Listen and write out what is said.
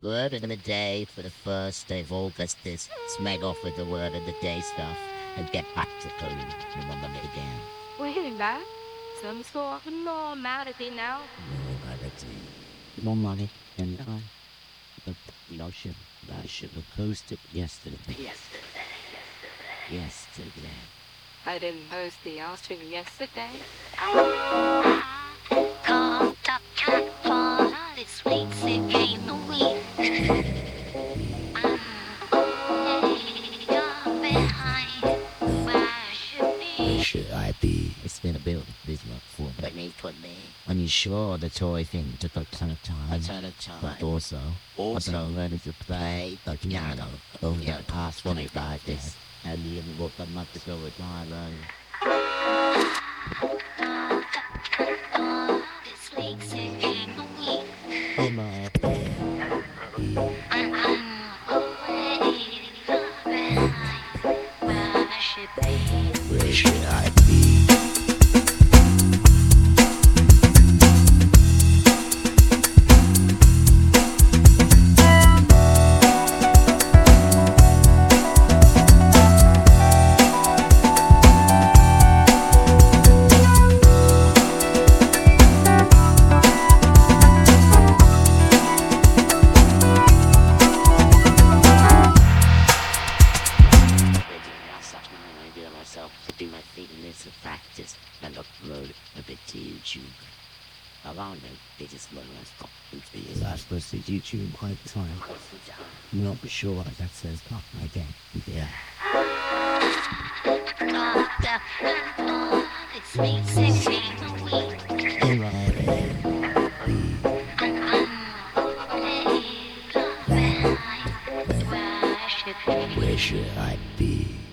Word of the day for the first day of August is smeg off with the word of the day stuff and get back to code. Remember me again. Wait, that? Some sort of normality now. Normality. Normality. And but I should have posted yesterday. Yesterday. I didn't post the Austrian yesterday. Called up cat for this week, sick ain't the week. You're behind where I should Where be. should I be? It's been a bit this month for me. Are you sure the toy thing took a ton of time? But also I don't ready to play the piano over the past 25 days. And you what a month ago with my learning. This week, sick ain't the week. Oh my. I'm already behind where I should be. Where should I be? To do my fitness and practice and upload a bit to YouTube. Around them, they just learn us things. I supposed to YouTube quite the time. I'm not sure what that says, but I get. Yeah. Called up for this week, sick ain't the week. Alright. I'm already behind where I should be. Where should I be?